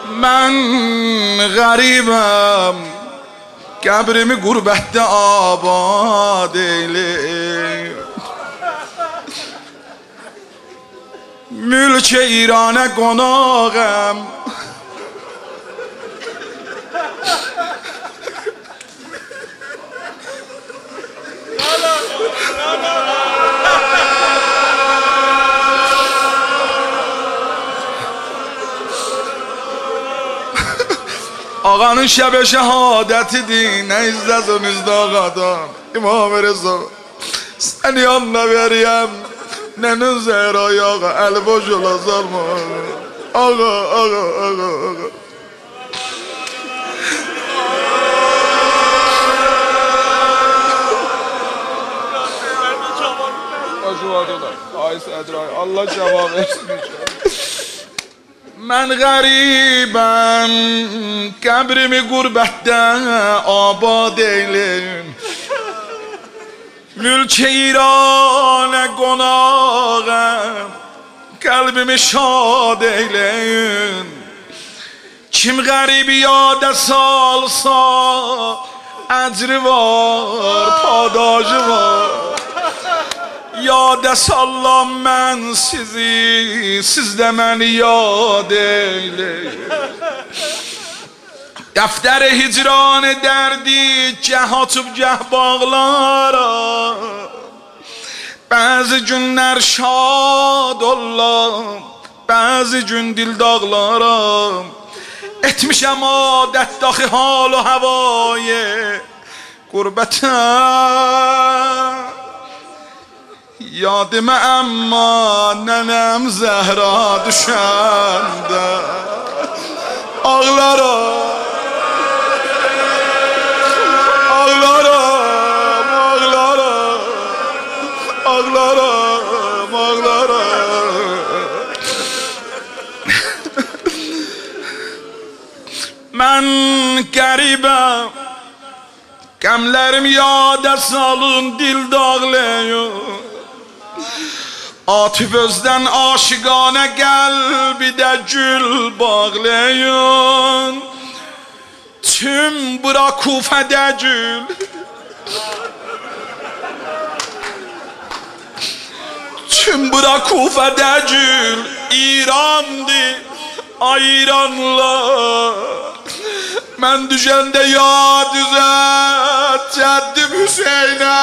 من غریبم قبرimi gurbette abad eyle Mülk-i İran'a qonağım Ağanın şəbə şəhadətidir, nə izləsinizdə ağadan İmam Rıza, səni yanına veriyəm Nənin Zehra'yı ağa, əli boş ola salma Ağa, ağa, ağa, ağa Allah cevap versin Mən qəribəm, qəbrimi qurbətdə abad eylin Mülk-i İran'a qonağım, qəlbimi şad eyleyin Kim qəribi yada salsa, əcri var, padacı var Yada sallam mən sizi, siz də məni yad eyleyin Dəftər-i hicran dərdi, gəh açıb gəh bağlaram Bəzi günlər şad olam, bəzi gün dil dağlaram Etmişəm adət daxi hal o havayı Qurbətəm Yadımə əmma nənəm Zəhra düşəndə Ağlaram Ağlaram, ağlaram Ağlaram, ağlaram Mən qəribəm Qəmlərim yada salın, dil dağlayın Atif özdən aşıqanə qəlbidə gül bağlayın Tüm bura Kufədə gül Tüm bura Kufədə gül İrandır, ayranlar Mən düşəndə yad üzət Cəddim Hüseynə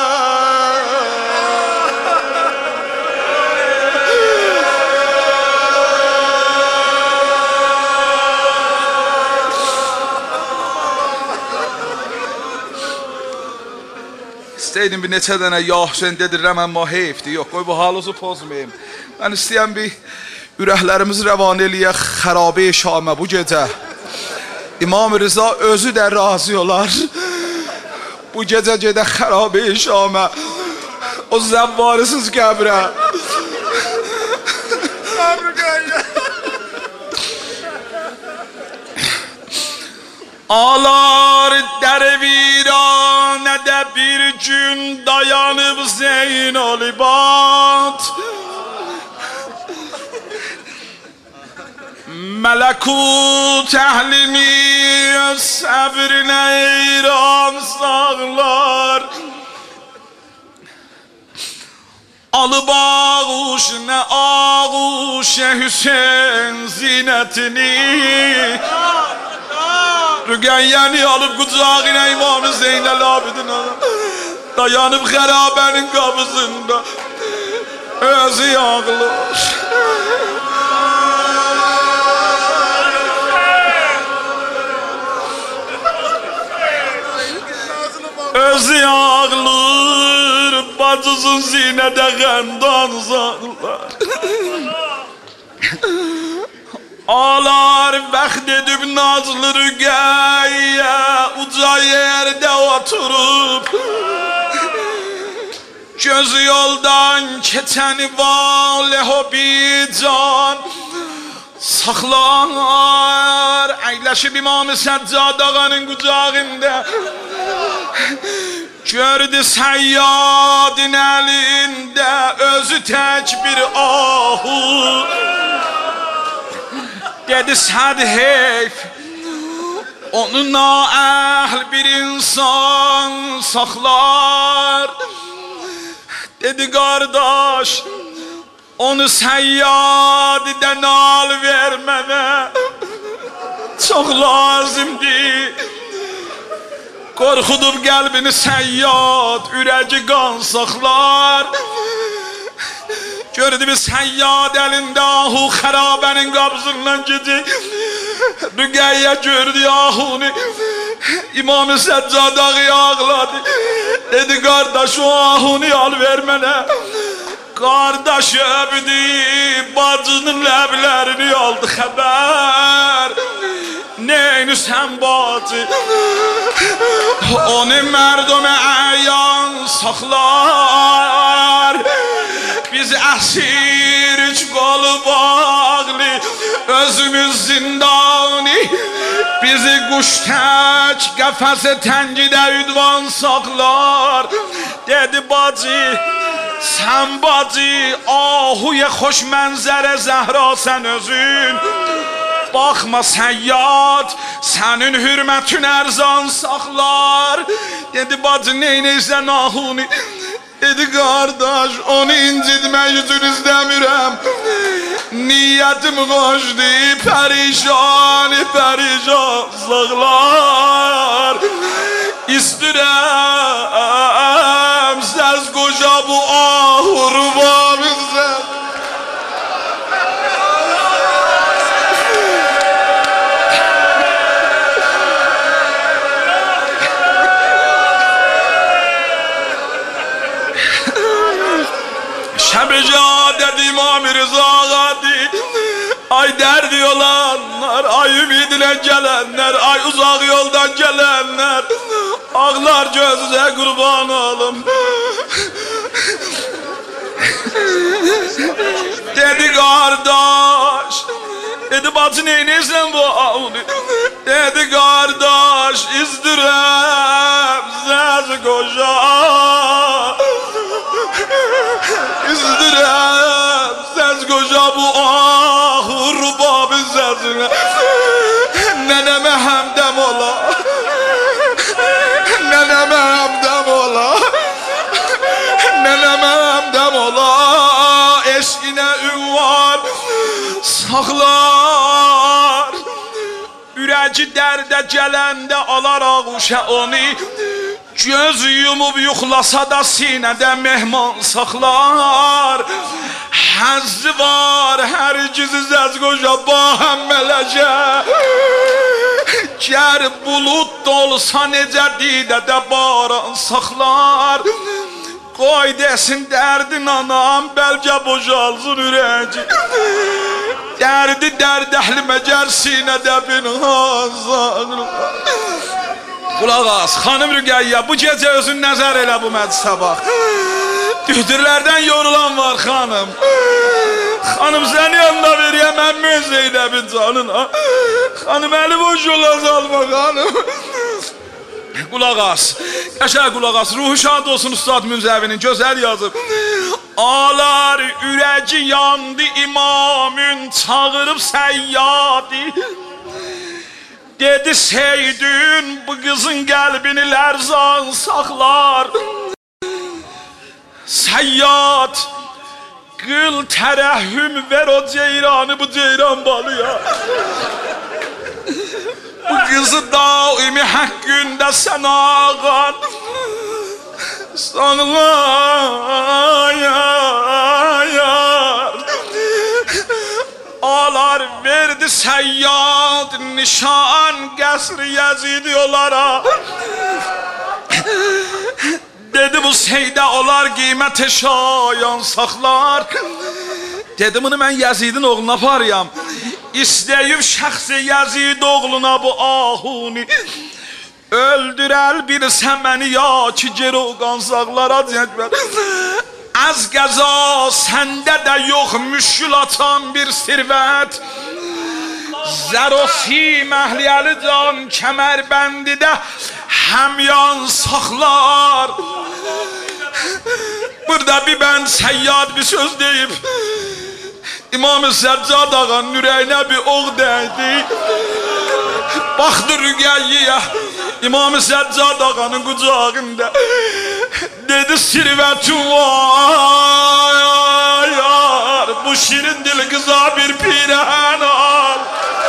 İstəydim bir neçə dənə ya Hüseyin dedirəm əmma heyfdir Yox qoy bu halınızı pozmayayım Mən istəyəm bir ürəklərimizi rəvan eləyək xərabə-i Şamə bu gecə İmam Rıza özü də razı olar Bu gecə gedə xərabə-i Şamə O zəvvarısız qəbrə Ağlar dərviranədə bir gün dayanıb Zeynalibad Mələkut əhlini səbrinə eyran sağlar Alıp ağuş nə ağuşə Hüseyin zinətini Rüqəyyəni alıb qucağına İmam-ı Zeynəl Abidin Dayanıb xərabənin qabızında Özü ağlar Özü ağlar Bacısın zinədə qəmdan zağlar Ağlar bəxt edib nazlı Rüqəyyə Uca yerdə oturub Gözü yoldan keçəni valeh-o bican Saxlar əyləşib İmam-ı Səccad ağanın qucağında Gördü Səyyadın əlində özü tək bir ahu Dedi sən heyf onu naəhl bir insan saxlar. Dedi qardaş onu səyyadidən al ver mənə, çox lazımdır. Qorxudub qəlbini səyyad, ürəci qan saxlar. Gördü bir səyyad əlində ahu xərabənin qabzından gecik. Rüqəyyə gördü ahuni, İmam-ı Səccad ağı ağladı. Dedi qardaş o ahuni al ver mənə. Qardaş öpdü, bacının ləblərini aldı xəbər. Neyini sən bacı, onu mərdum-ı əyan saxlar. Biz əsir üç qolu bağlı, özümüz zindani. Bizi quş tək qəfəsə təngidə ünvan saxlar. Dedi bacı, sən bacı, ahuya xoş mənzərə Zəhra sən özün. Baxma səyyad, sənin hürmətin ərzan saxlar. Dedi bacı neynəysən ahuni? Dedi qardaş onu incitmək üçün istəmirəm. Niyyətim xoşdur, pərişan saxlar. İstəyirəm səs qoca bu ahurubamızdan. Şəbəcad dedi İmam-ı Rıza'dı. Ay dərdi olanlar, ay ümidlə gələnlər, ay uzaq yoldan gələnlər, ağlar gözünüzə qurban olum. Dedi qardaş, dedi bacı neynəysən bu ağını? Dedi qardaş, izdirəm zəz qoca, izdirəm zəz qoca bu ahur babı zəzinə. Nənəmə həmdəm ola, nənəmə həmdəm ola, nənəmə həmdəm ola. Eşqinə ünvar saxlar. Ürəci dərdə gələndə alar ağuşa onu. Göz yumub yuxlasa da sinədə mehman saxlar. Həzzi var hər gizi zəz qoca bahəm mələcə. Gər bulud dolsa necə didədə baran saxlar. Qoy desin dərdin anam, bəlkə bocalsın ürəci. Dərdi dərd əhlimə gər sinədə binhan saxlar. Qulaq as, xanım Rüqəyyə, bu gecə özün nəzər elə bu məclisə bax. Dühdürlərdən yorulan var xanım. Xanım səni yanına veriyəm, əmmi Zeynəbin canına. Xanım əli boş yola salma xanım. Qulaq as, qəşəng qulaq as, ruhu şad olsun Ustad Münzəvinin gözəl yazıb. Ağlar ürəci yandı imamın, çağırıb səyyadi. Dedi Seydün bu qızın qəlbini lərzan saxlar. Səyyad qıl tərəhhüm ver o ceyranı bu ceyran balıya. Bu qızı daimi haqqında sən ağan sanlayar. Ağlar verdi Səyyad nişan qəsri Yezidi onlara. Dedi bu seydə olar qiymət şayan saxlar. Dedi bunu mən Yezidin oğluna aparıyam. İstəyib şəxsi Yezid oğluna bu ahuni. Öldürəl bilsə məni ya ki geri o qansaqlara cəkbər. Az qəza səndə də yox müşkül atan bir sirvət. Zərosi məhliyyəli can kəmərbəndi-də həmyan saxlar. Burada bir bənd Səyyad bir söz deyib. İmam-ı Səccad ağanın ürəyinə bir oğ dəydi. Baxdı Rüqəyyəyə, İmam-ı Səccad ağanın qucağında. Dedi sirvətin var, bu şirin dil qıza bir pirən al.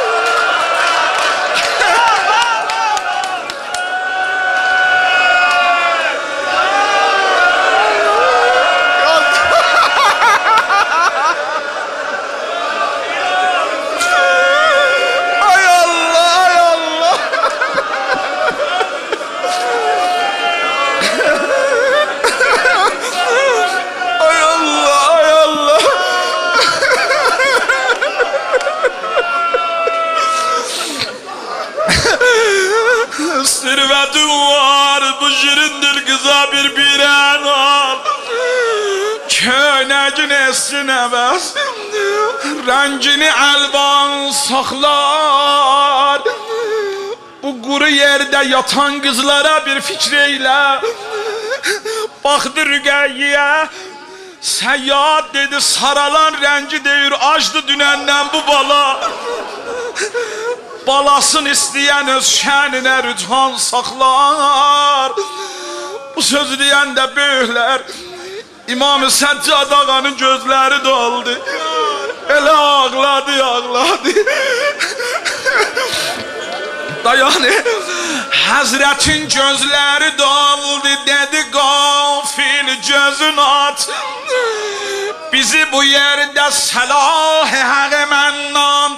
Sirvetin var, bu şirin dil kıza bir biren al. Könegin essin əvəz, rəngini əlvan saxlar. Bu quru yerdə yatan qızlara bir fikr eylə. Baxdı Rüqəyyəyə, Səyyad dedi saralan rəngi deyir, acdı dünəndən bu bala. Balasını istəyən öz şəninə rücan saxlar. Bu sözü deyən də böyüklər, İmam-ı Səccad ağanın gözləri doldu. Elə ağladı, ağladı. Dayanı, Həzrətin gözləri doldu, dedi qafil gözün aç. Bizi bu yerdə səlah-ı həq məndən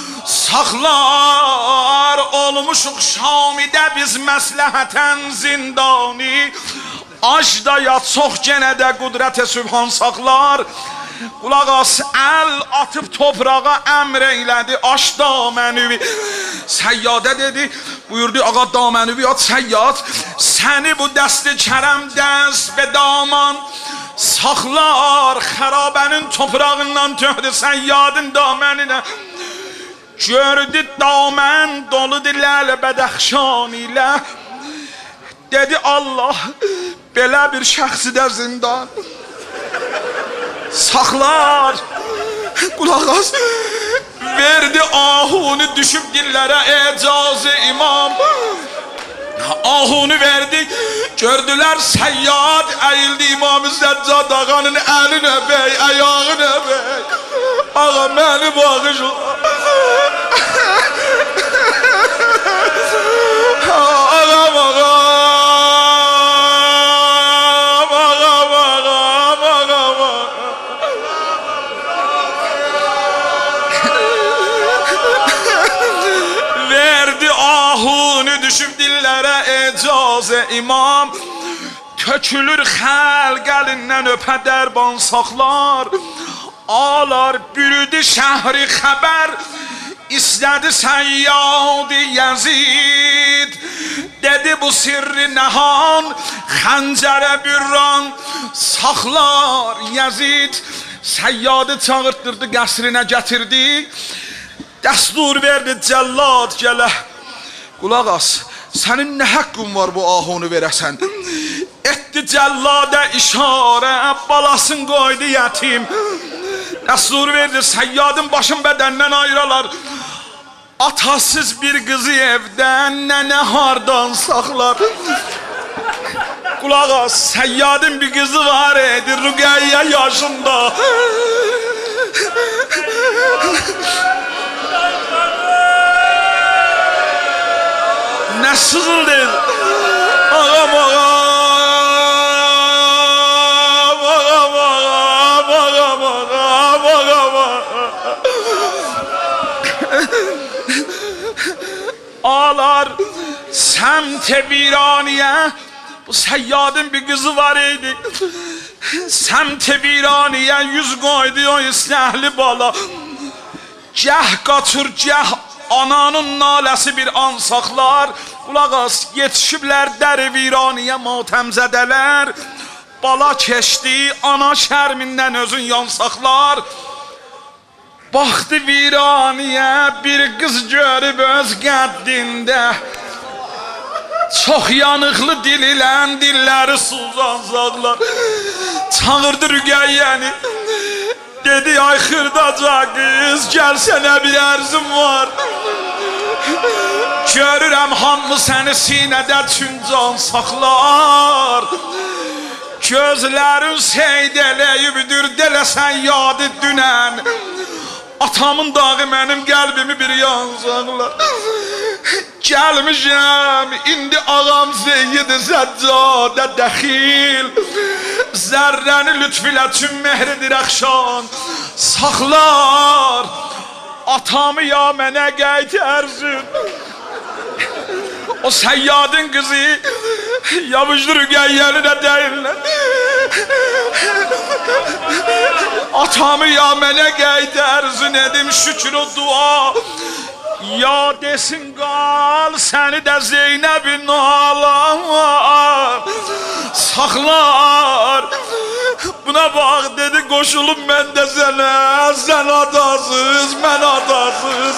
saxlar. Olmuşuq Şamidə biz məsləhətən zindani. Acda ya çox genə də qudrət-i sübhan saxlar. Qulaq as, əl atıb toprağa əmr eylədi, aç damənüvi. Səyyadə dedi, buyurdu ağa damənüvi at Səyyad. Səni bu dəsti kərəm dəst be daman saxlar. Xərabənin toprağından töhdü Səyyadın daməninə. Gördü damən doludur ləl bədəxşan ilə. Dedi Allah, belə bir şəxsi də zindan saxlar. Qulaq as, verdi ahunu düşüb dillərə ecazı imam. Ahunu verdi, gördülər Səyyad əyildi İmam-ı Səccad ağanın əlinə bəy, ayağına bəy. Ağa məni bağışla. Ağam, ağam. Düşüb dillərə ecazə imam. Tökülür xəlq əlindən öpə dərban saxlar. Ağlar bürüdü şəhri xəbər, istədi Səyyad-ı Yəzid. Dedi bu sirri nəhan, xəncərə bürran saxlar Yəzid. Səyyadı çağırtdırdı, qəsrinə gətirdi. Dəstur verdi cəllad gələ. Qulaq as, sənin nə haqqın var bu ahunu verəsən? Etdi cəlladə işarə, balasın qoydu yətim. Dəstur verdi, Səyyadın başın bədəndən ayıralar. Atasız bir qızı evdən nənə hardan saxlar? Qulaq as, Səyyadın bir qızı var idi, Rüqəyyə yaşında. Nə sızıldı? Ağam, ağam, ağam, ağam, ağam, ağam, ağam, ağlar səmt-i viraniyə. Bu Səyyadın bir qızı var idi. Səmt-i viraniyə yüz qoydu o istəhli bala. Gəh qaçır, gəh ananın naləsi bir an saxlar. Qulaq as, yetişiblər dəri viraniyə matəmzədələr. Bala keçdi, ana şərmindən özün yan saxlar. Baxdı viraniyə, bir qız görüb öz qəddində. Çox yanıqlı dil ilə dilləri suzan zağlar. Çağırdı Rüqəyyəni. Dedi ay xırdaca qız, gəl sənə bir ərzim var. Görürəm hamı səni sinədə çüncan saxlar. Gözlərin seyd eləyibdir, dələsən yadı dünən. Atamın dağı mənim qəlbimi bir yanzacaqlar. Gəlmişəm, indi ağam Zeyyid Zəccadə dəxil. Zərrəni lütfilə tüm mehri dirəxşan saxlar. Atamı ya mənə qaytarsın. O Səyyadın qızı Yavuzlu Rüqəyyəli də deyirlər. Atamı ya mənə qaytarsın, edim şükür o dua. Ya desin qal səni də Zeynəbin alan saxlar. Buna bax dedi qoşulub mən də sənə. Sən adasız, mən adasız.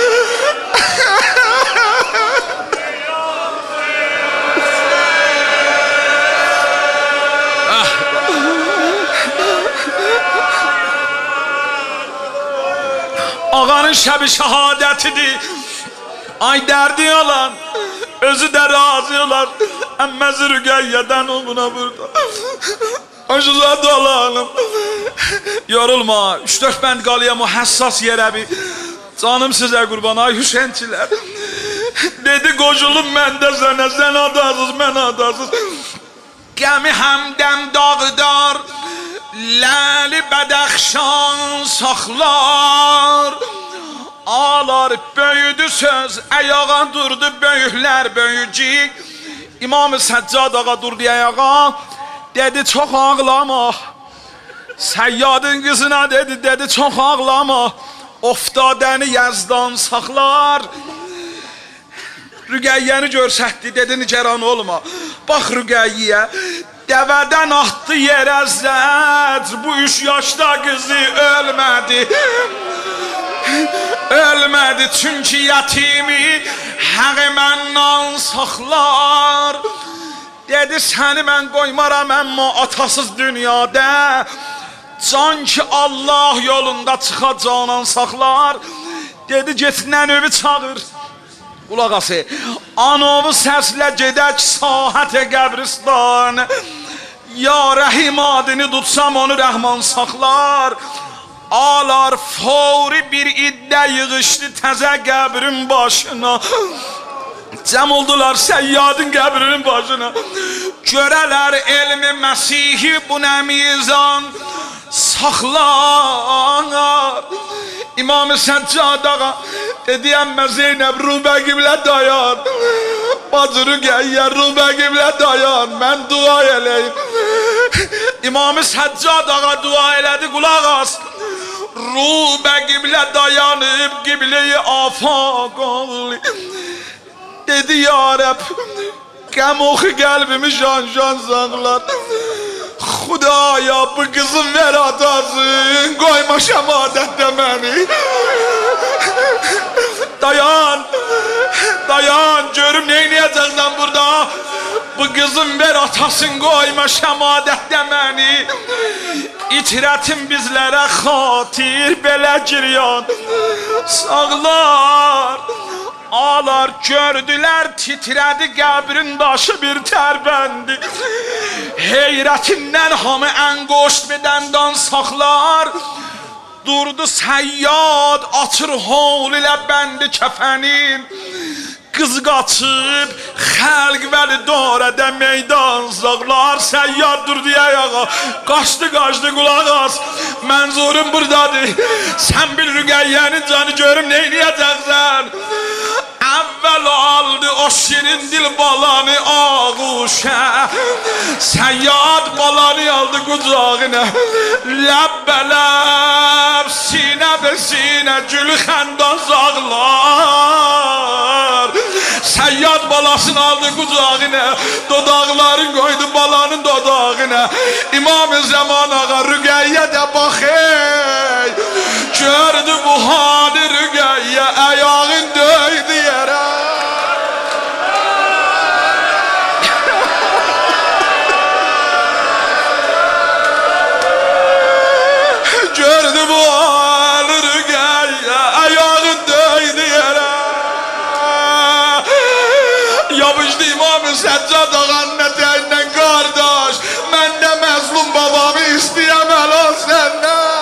Ağanın şəbi şəhadətidir. Ay dərdi olan, özü də razı olan. Əmməzi Rüqəyyədən o buna burada. Aşıza dolanım. Yorulma, 3-4 bənd qalıyam o həssas yerə bir. Canım sizə qurban, ay Hüseynçilər. Dedi qoşulum mən də sənə, sən adasız, mən adasız. Gəmi həmdən dağdar, ləli bədəxşan saxlar. Ağlar böyüdü söz, ayağa durdu böyüklər böyücük. İmam-ı Səccad ağa durdu ayağa. Dedi çox ağlama. Səyyadın qızına dedi çox ağlama. Oftadəni Yazdan saxlar. Rüqəyyəni görsətdi, dedi nigeran olma. Bax Rüqəyyə, dəvədən atdı yerə zət. Bu 3 yaşda qızı ölmədi. Ölmədi çünki yətimi həqi məndən saxlar. Dedi səni mən qoymaram əmma atasız dünyada. Can ki Allah yolunda çıxa canan saxlar. Dedi get nənövi çağır. Qulaq ası, anovu səslə gedək sahət-i qəbristan. Ya Rəhim adını tutsam onu Rəhman saxlar. Ağlar fevri bir iddə yığışdı təzə qəbrin başına. Cəm oldular Səyyadın qəbrinin başına. Görələr elmi Məsihi bu nə mizan saxlar. İmam-ı Səccad ağa dedi əmmə Zeynəb Rubə qiblə dayan. Bacı Rüqəyyə Rubə qiblə dayan, mən dua eləyim. İmam-ı Səccad ağa dua elədi, qulaq as. Rubə qiblə dayanıb qiblə-i afaq oğlu. Dedi ya Rəb, qəm oxu qəlbimi şan sağlar. Xudaya bu qızım ver atasın, qoyma şəmadətdə məni. Dayan, dayan, görüm neynəyəcəksən burada. Bu qızım ver atasın, qoyma şəmadətdə məni. İtirətin bizlərə xatir, belə giryan sağlar. Ağlar gördülər, titrədi qəbrin daşı bir tərbəndi. Heyrətindən hamı ən qoşt bedəndən saxlar. Durdu Səyyad, açır hol ilə bəndi kəfənin. Qız qaçıb, xəlq vəli dorədə meydan zağlar. Səyyad durdu ayağa, qaçdı qulaq as. Mənzurum buradadır, sən bil Rüqəyyənin canı görüm neynəyəcəksən. Əvvəl aldı o şirin dil balanı ağuşə. Səyyad balanı aldı qucağına. Ləbbələb, sinə bə sinə, gülü xəndan zağlar. Səyyad balasını aldı qucağına, dodaqların qoydu balanın dodağına. İmam-ı Zaman ağa Rüqəyyə də bax ey. Gördü bu hali Rüqəyyə, ayağın döydü yerə. Gördü mı Səccad ağanın ətəyindən qardaş? Mən də məzlum babamı istəyəm əlan səndən.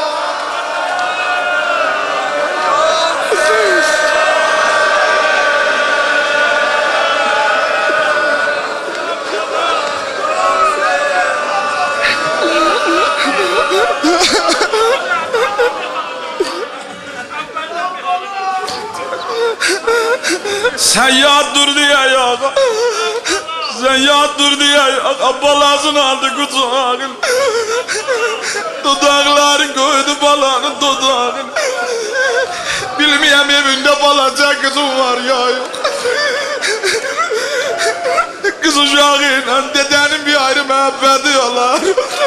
Sen yat dur diye ya. Sen yat dur diye ya. Balasını aldı kucağın. Dudakların koydu balanın dudağın. Bilmeyem evinde balaca kızım var ya. Kız uşağıyla dedenin bir ayrı məhəbbəti olar.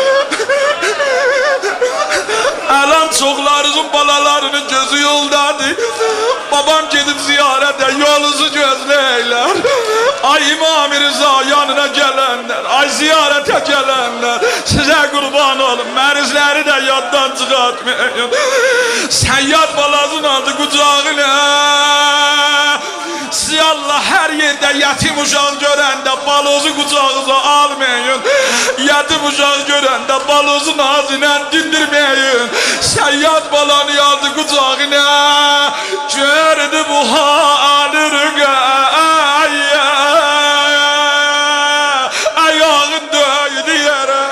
Alan çoxlarımızın balalarının gözü yoldadır. Babam gedib ziyarətə yolunuzu gözləyirlər. Ay İmam Rıza yanına gələnlər, ay ziyarətə gələnlər, sizə qurban olun, mərizləri də yaddan çıxartmayın. Sən yad balasını aldı qucağına. Siz Allah hər yerdə yatim uşaq görəndə balozu qucağınıza almayın. Yatim uşaq görəndə balozu nazıyla dindirməyin. Sən yad balanı aldı qucağına. Gördü bu halı rüqaya. Ayağın döydü yerə.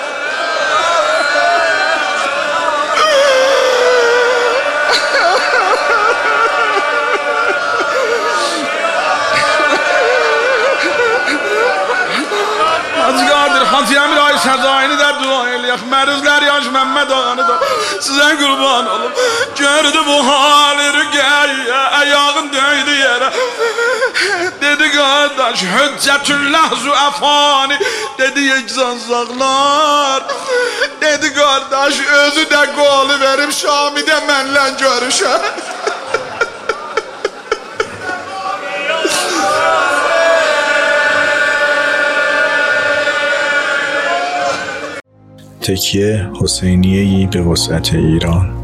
Hacı Əmir ay Səcaini də dua eləyək. Məruzlər yaş Məmməd ağanı da sizə qurban olum. Gördü bu halı rüqəyə, ayağın döydü yerə. Dedi qardaş Hüccətüllah Züəfani. Dedi yekzanzaqlar. Dedi qardaş özü də qolu verib Şamidə mənlə görüşə. تکیه حسینیه‌ای به وسعت ایران.